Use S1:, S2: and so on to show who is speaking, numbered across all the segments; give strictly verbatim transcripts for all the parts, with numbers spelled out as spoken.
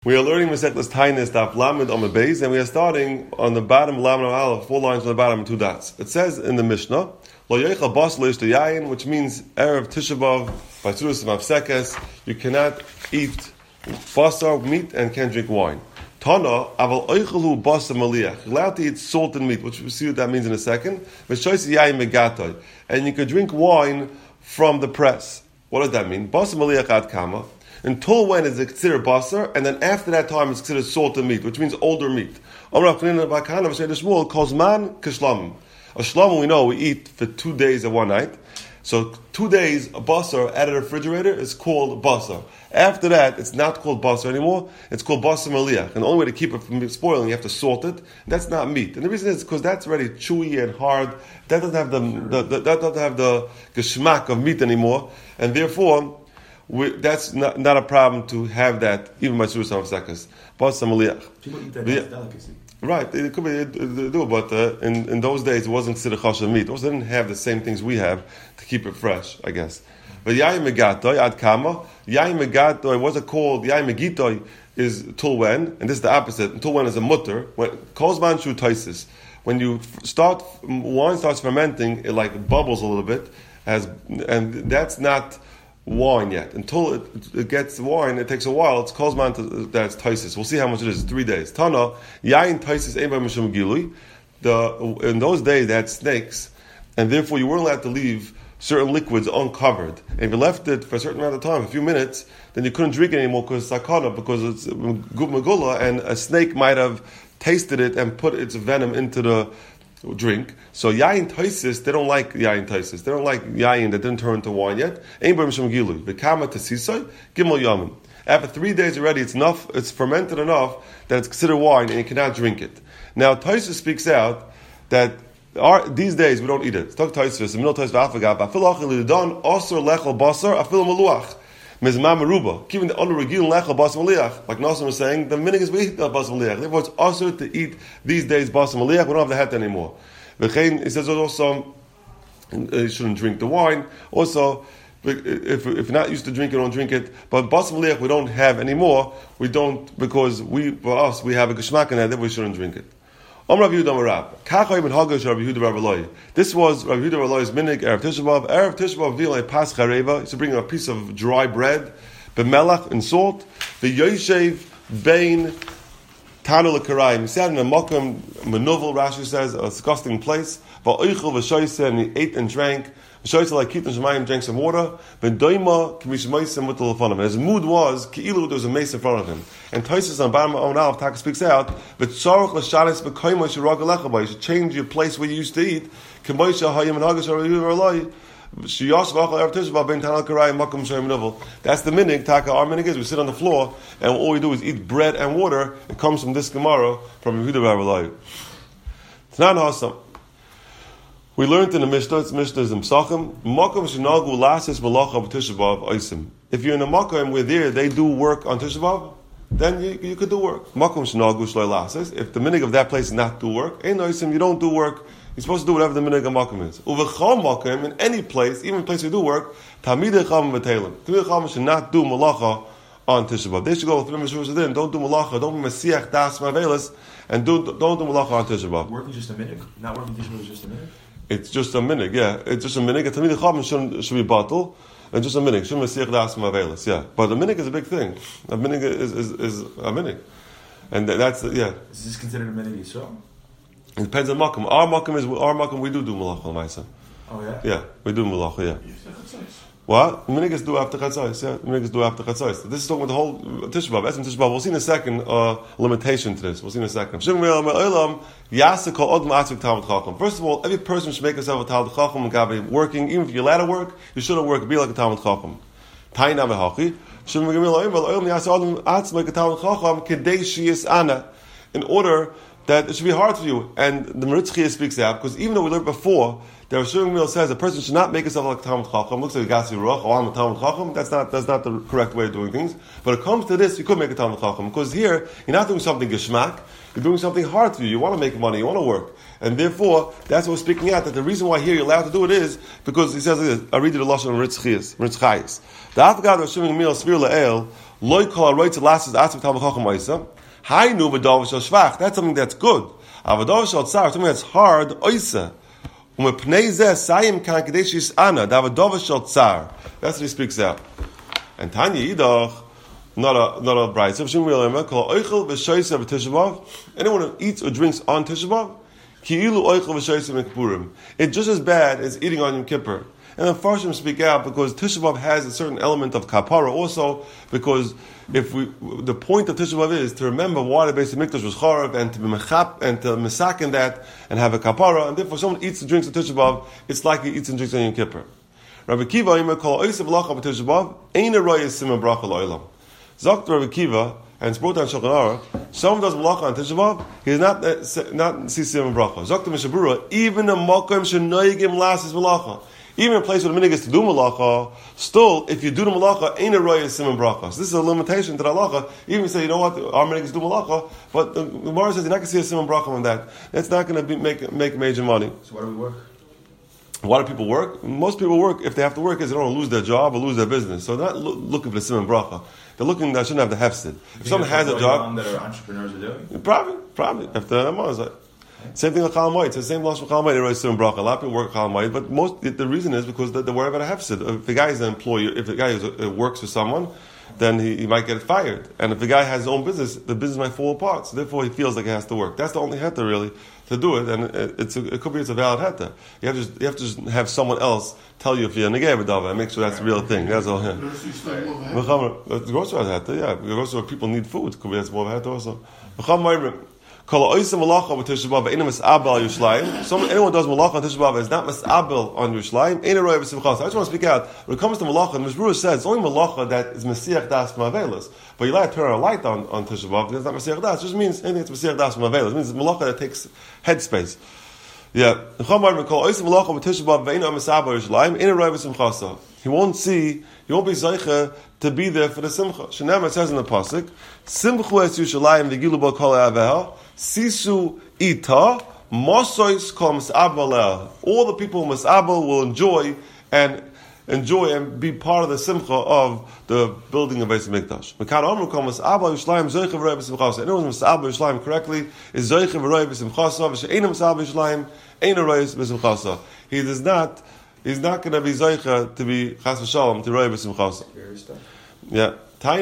S1: We are learning Masechtas Tainis Daf Lamed Amud Beis, and we are starting on the bottom of Lamed Aleph, four lines on the bottom, two dots. It says in the Mishnah, Lo Yochel Bas Lo Yishto Yayin, which means Erev Tisha B'Av by Tzuras Mavsekes, you cannot eat basar, meat, and can't drink wine. Tana Aval Oichelu Basar Maliach, you're allowed to eat salt and meat, which we'll see what that means in a second. V'shoysi Yayin Megatoi, and you could drink wine from the press. What does that mean? Basar Maliach Ad Kama. Until when is it considered basar, and then after that time it's considered salt and meat, which means older meat. Calls man kishlam. A shlam we know we eat for two days and one night. So two days a basar out of the refrigerator is called basar. After that, it's not called basar anymore. It's called basar maliach. And the only way to keep it from spoiling, you have to salt it. That's not meat. And the reason is because that's already chewy and hard. That doesn't have the, the, the that doesn't have the geschmack of meat anymore, and therefore. We, that's not, not a problem to have that, even by Tzuras Mavsekes. Basar Maliach.
S2: People eat that as delicacy.
S1: Right, it could be, it, it, do, but uh, in, in those days it wasn't considered chashav meat. Also, they didn't have the same things we have to keep it fresh, I guess. But Yayin Megatoy, Ad Kama, Yayin Megatoy, what's it called? Yayin Megitoy is till when, and this is the opposite, until when is a mutter, when Kozman Shu Taisis. When you start, wine starts fermenting, it like bubbles a little bit, as, and that's not wine yet. Until it, it gets wine, it takes a while. It's calls man to that's taisis. We'll see how much it is. Three days. Tana yain taisis ein b'mishum gilui. The in those days they had snakes, and therefore you weren't allowed to leave certain liquids uncovered. And if you left it for a certain amount of time, a few minutes, then you couldn't drink it anymore because it's sakana, because it's gub megula, and a snake might have tasted it and put its venom into the drink. So yayin taisis, they don't like yayin taisis. They don't like yayin that didn't turn into wine yet. Ein b'mishum gilui. V'kama tesisai gimel yamim. After three days already, it's enough. It's fermented enough that it's considered wine, and you cannot drink it. Now Taisis speaks out that our, these days we don't eat it. Talk Taisis. The middle Taisis v'afagav. Afil achil lidon osur lechel basar afil maluach. Mizmam meruba. Keeping the under regil lechel basar maliach. Like Nassim was saying, the minig is we eat the basar maliach. Therefore, it's osur to eat these days basar maliach. We don't have the het anymore. V'chein, it says also you shouldn't drink the wine. Also, if, if you're not used to drinking, don't drink it. But basar maliach we don't have anymore. We don't, because we, for us, we have a geschmack in that, that we shouldn't drink it. Om Rav Yehuda Marab. Kachayim and Hagash Rav Yehuda Rav Eloi. This was Rav Yehuda Rav Eloi's minig, Erev Tisha B'Av. Erev Tisha B'Av vilei pas chareva. He used to bring a piece of dry bread, b'melach and salt, v'yoshev bein tanu l'karayim. He sat in a mokum, menuvel, Rashi says, a disgusting place. V'oichel v'shoyse, and he ate and drank. V'shoyse like Kitan Shemayim, drank some water. V'doima k'mishmoisem with the lefanim. His mood was, ki'ilu, there was a mace in front of him. And Taisus on bottom of Owen Aleph, Taka speaks out, v'tzarech l'shanis b'koyma shirag alecha. You should change your place where you used to eat. K'moisha hayim and hagash ha'rayuv that's the minig. Taka, our minig is we sit on the floor and all we do is eat bread and water. It comes from this Gemara from Yehuda Rav Eloi. It's not awesome. We learned in the Mishnah, it's Mishnah is in Psachim, Makom shenagu lasis malacha b'Tisha B'Av oisim. If you're in a Makom where there they do work on Tisha B'Av, then you, you could do work. Makom shenagu shloi lasis. If the minig of that place is not do work, ein oisim, you don't do work. You're supposed to do whatever the minig of makom is. Uvecham makom, in any place, even a place you do work, tamidei cham v'teilim. Tamidei cham should not do malacha on Tisha B'Av. They should go with Rim Meshuvah. Don't do malacha. Don't be mesiach das mavelis, and do don't do malacha on Tisha B'Av.
S2: Working just a minig, not working Tisha B'Av is just a minig.
S1: It's just a minig, yeah. It's just a minig. A tamidei cham should should be batal, and just a minig. Shouldn't mesiach das mavelis, yeah. But a minig is a big thing. A minig is is, is a minig, and that's yeah.
S2: Is this considered a minig Yisrael?
S1: It depends on makom. Our makom is our makom. We do do malacha, Maisa.
S2: Oh yeah.
S1: Yeah, we do malacha. Yeah. What? Minigas do after chatzos. Yeah, minigas do after chatzos. This is talking about the whole Tisha B'Av. Esem Tisha B'Av. We'll see in a second uh, limitation to this. We'll see in a second. First of all, every person should make himself a talmid chacham and gabi working. Even if you're allowed to work, you shouldn't work. Be like a talmid chacham. Taina v'hachi. In order that it should be hard for you. And the Maritzchia speaks out, because even though we learned before The Rosh Hashanah says a person should not make himself like a Talmud Chacham. Looks like a Gassi Ruach, oh, I'm a Talmud Chacham. That's not, that's not the correct way of doing things. But it comes to this, you could make a Talmud Chacham. Because here, you're not doing something geschmack. You're doing something hard for you. You want to make money. You want to work. And therefore, that's what we're speaking out, that the reason why here you're allowed to do it is because he says like this. I read you the Lashon of Ritzchayis. Ritzchayis. The Afgad Rosh Hashanah Meal Svir Le'el Loi Kol HaRoitz Elasis Atzim Talmud Chacham Oisa Hainu V'Dav Shal Shvach. That's something that's good. Avadav Shal Tzar, something that's hard, Oisa. Umepnei Zeh Sayim Kan Kadesh Yis'ana Davadav Shal Tzar. That's what he speaks out. And Tanya Yidach, not a not a bride. Anyone who eats or drinks on Tisha B'Av, it's just as bad as eating on Yom Kippur. And the Farshim speak out because Tisha B'Av has a certain element of kapara also, because if we, the point of Tisha B'Av is to remember why the Beis Hamikdash was charav and to be mechap and to mesak in that and have a kapara, and therefore someone eats and drinks on Tisha B'Av, it's like he eats and drinks on Yom Kippur. Rabbi Kiva Yimer kol oisav lacha b'Tisha B'Av ein a royes simon bracha lo'olam. Zok Rabbi Kiva, and it's brought down Shulchan Aruch, someone does malacha on Tisha B'Av, he is not not sisim and bracha. Zok the Mishabura, even a makom shenoigim lasis malacha. Even a place where the minig is to do malacha, still, if you do the malacha, ain't a royal simon bracha. So this is a limitation to the halacha. Even if you say, you know what, our minig is to do malacha, but the Gemara says you're not going to see a simon bracha on that. That's not going to be, make make major money.
S2: So why do we work?
S1: Why do people work? Most people work, if they have to work, is they don't want to lose their job or lose their business. So they're not lo- looking for the simon bracha. They're looking, they shouldn't have the hefsid. If someone has a job...
S2: that our entrepreneurs are doing?
S1: Probably, probably. If the Gemara is like... Same thing with Chal Moed. It's the same loss with Chal Moed. They write Simon Bracha. A lot of people work Chal Moed, but most the, the reason is because they're worried about a hefsid. If the guy is an employer, if the guy is, uh, works for someone, then he, he might get fired. And if the guy has his own business, the business might fall apart. So therefore, he feels like he has to work. That's the only heta really to do it, and it, it's a, it could be it's a valid heta. You have to just, you have to just have someone else tell you if you're a negay b'dava and make sure that's the real thing. That's all. Yeah. The grocery has heta. Yeah, the grocery people need food. Could be that's more of a heta also. Anyone does malacha on Tisha B'Av is not mas'abel on Yerushalayim. Ain't a roy of simchas. I just want to speak out. When it comes to malacha, the Mishbura says it's only malacha that is mesiach das ma'avelis. But you like to turn a light on on Tisha B'Av because it's not mesiach das. It just means anything that's mesiach das ma'avelis. It means it's malacha that takes headspace. Yeah. He won't see. He won't be zeicha to be there for the simcha. Shenema says in the pasuk, Simchu es Yerushalayim v'gilu bo kol aveha. Sisu ita mosois kol mis'abel. All the people who mis'abel will enjoy and enjoy and be part of the simcha of the building of Beis Hamikdash. Mekan Amru kol mis'abel Yerushalayim zoicha v'roi b'simchasa. Anyone who mis'abel Yerushalayim correctly is zoicha v'roi b'simchasa. V'she'enim mis'abel Yerushalayim ein roi b'simchasa. He does not. He's not going to be zoicha to be chas v'shalom to roi b'simchasa. Yeah. Which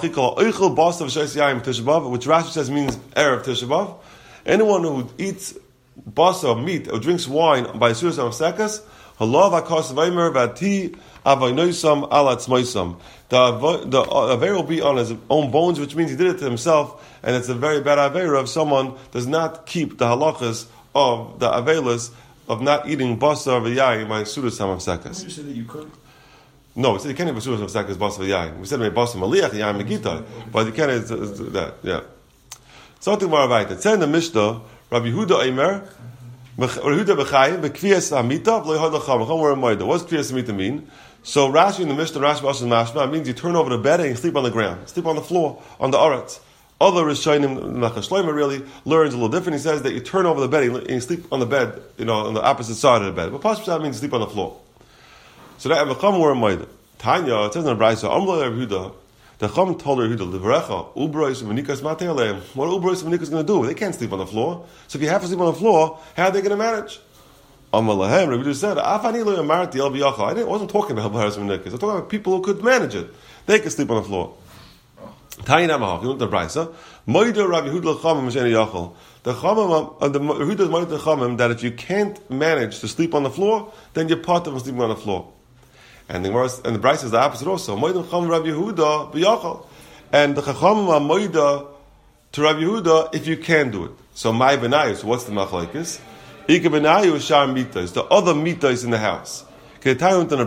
S1: Rashi says means erev Tisha B'Av. Anyone who eats basa, meat, or drinks wine by Suras Amsekas, halav hakas vaymer v'ati avaynoisam alatz moisam. The the aver will be on his own bones, which means he did it to himself, and it's a very bad aver if someone does not keep the halachas of the avelas of not eating basa v'yayin by Suras Amsekas.
S2: You said that you could.
S1: No, we said you can't have basuras of sakas basa v'yayin. We said maybe basa maliach yayin megita, but you can't have that. Yeah. Something more about it. It said in the Mishnah, Rabbi Yehuda Eimer, Rabbi Yehuda b'chayim b'kviyas amita v'lo yihad lacham. What does kviyas amita mean? So Rashi in the Mishnah, Rashi Bashas Mashma means you turn over the bed and you sleep on the ground, sleep on the floor, on the aretz. Other Rishonim, Nachas Shlomo really learns a little different. He says that you turn over the bed and you sleep on the bed, you know, on the opposite side of the bed. But Pashas means you sleep on the floor. So that Avacham were made. Tanya, it says in the Brayso, Amla Yehuda, the Chum told Yehuda, Livrecha, Ubrois V'nikas Matei Aleim. What are Ubrois V'nikas going to do? They can't sleep on the floor. So if you have to sleep on the floor, how are they going to manage? Amla Lahem, Yehuda said, Afani Lo Yamarti El B'Yachal. I wasn't talking about Baharas V'nikas. I'm talking about people who could manage it. They could sleep on the floor. Tanya Namahach, you know the Brayso, Moida Rabbi Yehuda L'Chamim M'sheni Yachal. The Chamim, uh, the Yehuda is Moida L'Chamim that if you can't manage to sleep on the floor, then you're part of sleeping on the floor. And the Gemara and the Brayso is the opposite also. Moedim Chacham Rabbi Yehuda b'Yachal, and the Chacham are Moeda to Rabbi Yehuda if you can do it. So my benayu. So what's the machlekes? Ika benayu is shar mitas. The other mitas in the house. When it said by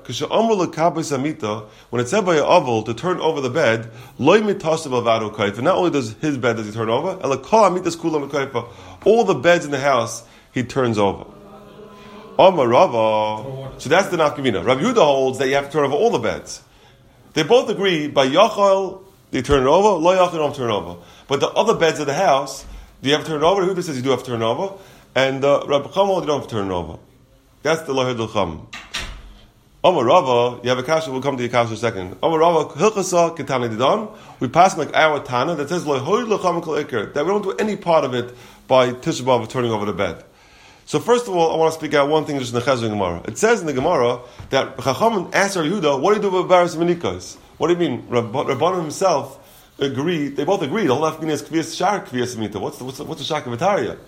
S1: a oval to turn over the bed, and not only does his bed does he turn over, all the beds in the house he turns over. Omar Rava. So that's the nafkamina. Rabbi Yehuda holds that you have to turn over all the beds. They both agree by Yachal, they turn it over, Lo Yachal, don't turn it over. But the other beds of the house, do you have to turn it over? Yehuda says you do have to turn it over. And uh, Rabbi Chama holds you don't have to turn it over. That's the Lo Yachal Cham. Omar Rava, you have a kasha, we'll come to your kasha in a second. Omar Rava, Hilchasa, Ketani Didan. We pass like our Tana that says, Lo Yachal Cham Kol Iker, that we don't do any part of it by Tisha B'Av turning over the bed. So first of all, I want to speak out one thing just in the Chazon Gemara. It says in the Gemara that Chachamim asked Yehuda, what do you do with Baris Menikos? What do you mean? Rabbanim himself agreed, they both agreed, the whole Afghan is Kviyas Shar Kviyas Mita. What's the, what's the, what's the Shak of Vitaria?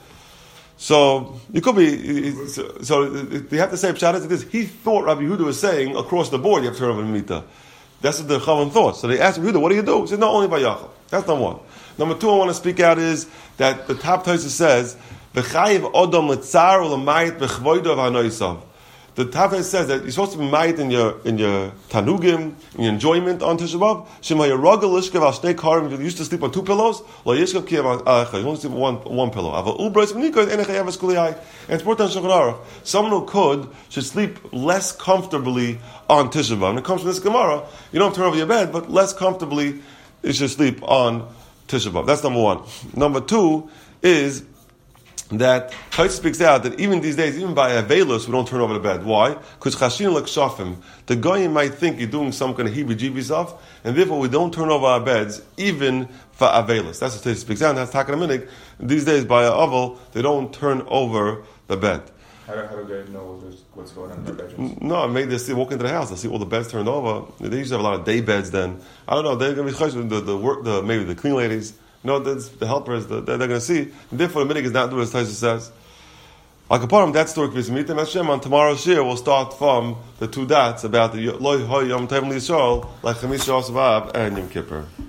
S1: So, you could be, so, so they have to say, Pshat is this, he thought Rabbi Yehuda was saying, across the board you have to turn over the Mita. That's what the Chachamim thought. So they asked Yehuda, what do you do? He said, not only by Yachal. That's number one. Number two I want to speak out is that the top Tosha says, V'chayiv odom l'tzar u'l'mayit b'chvoido v'hanoisav. The Tafel says that you're supposed to be mayit in your in your tanugim, in your enjoyment on Tisha B'Av. Shema yerogel lishkev al shnei karim. You used to sleep on two pillows. Lo yishkev ki al echad. You only sleep on one one pillow. Aval ubreis v'nikod enech hayav eskuliyai. And it's brought down Shulchan Aruch. Someone who could should sleep less comfortably on Tisha B'Av. And it comes from this Gemara. You don't have to turn over your bed, but less comfortably you should sleep on Tisha B'Av. That's number one. Number two is that Chayt speaks out that even these days, even by Avelus, we don't turn over the bed. Why? Because Chashin L'Kshafim, the Goyim might think you're doing some kind of heebie-jeebie stuff, and therefore we don't turn over our beds, even for Avelus. That's what Chayt speaks out, and that's Takana Minik. These days, by a Avel, they don't turn over the bed.
S2: How do, how do they know what's going on in their bedrooms?
S1: No, maybe they see, walk into the house, they see all the beds turned over. They usually have a lot of day beds then. I don't know, they're going to be chaysh, the, the work, the, maybe the clean ladies. No, that's the helpers, the, they're, they're going to see. And therefore, the minig is not doing as Taisa says. Like upon that story, Hashem, on tomorrow's shir, we'll start from the two dots about the Loi Hoy Yom Tov Yisrael, like Chamis Shas Vav and Yom Kippur.